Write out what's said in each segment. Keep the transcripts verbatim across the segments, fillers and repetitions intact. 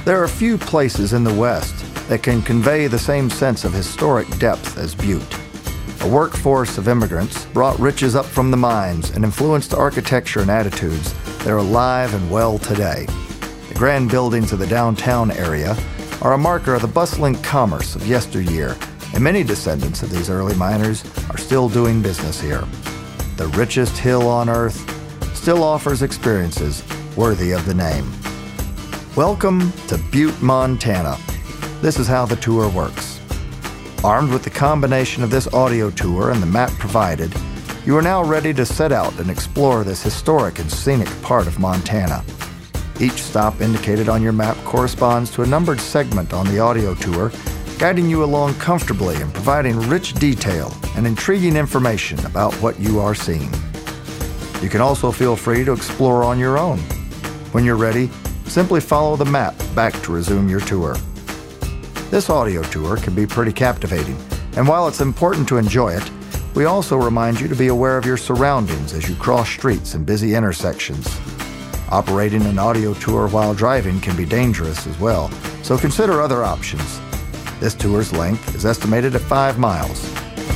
There are few places in the West that can convey the same sense of historic depth as Butte. A workforce of immigrants brought riches up from the mines and influenced architecture and attitudes that are alive and well today. The grand buildings of the downtown area are a marker of the bustling commerce of yesteryear, and many descendants of these early miners are still doing business here. The richest hill on earth still offers experiences worthy of the name. Welcome to Butte, Montana. This is how the tour works. Armed with the combination of this audio tour and the map provided, you are now ready to set out and explore this historic and scenic part of Montana. Each stop indicated on your map corresponds to a numbered segment on the audio tour, guiding you along comfortably and providing rich detail and intriguing information about what you are seeing. You can also feel free to explore on your own. When you're ready, simply follow the map back to resume your tour. This audio tour can be pretty captivating, and while it's important to enjoy it, we also remind you to be aware of your surroundings as you cross streets and busy intersections. Operating an audio tour while driving can be dangerous as well, so consider other options. This tour's length is estimated at five miles.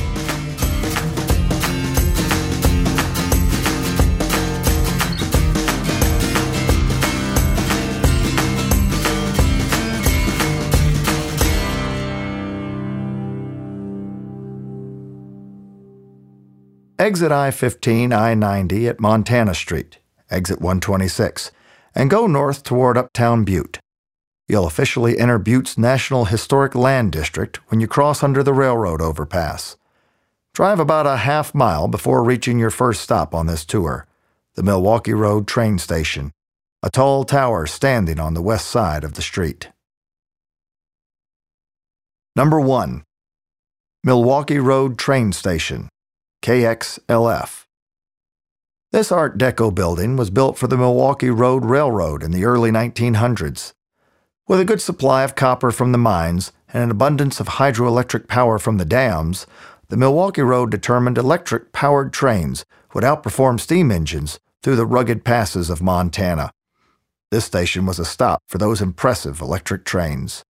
Exit I fifteen I ninety at Montana Street, exit one twenty-six, and go north toward Uptown Butte. You'll officially enter Butte's National Historic Land District when you cross under the railroad overpass. Drive about a half mile before reaching your first stop on this tour, the Milwaukee Road train station, a tall tower standing on the west side of the street. Number one. Milwaukee Road Train Station, K X L F. This Art Deco building was built for the Milwaukee Road Railroad in the early nineteen hundreds. With a good supply of copper from the mines and an abundance of hydroelectric power from the dams, the Milwaukee Road determined electric-powered trains would outperform steam engines through the rugged passes of Montana. This station was a stop for those impressive electric trains.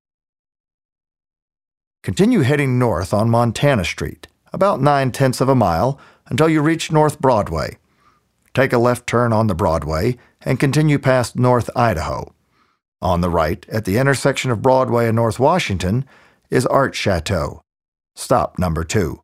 Continue heading north on Montana Street, about nine-tenths of a mile, until you reach North Broadway. Take a left turn on the Broadway and continue past North Idaho. On the right, at the intersection of Broadway and North Washington, is Art Chateau, stop number two.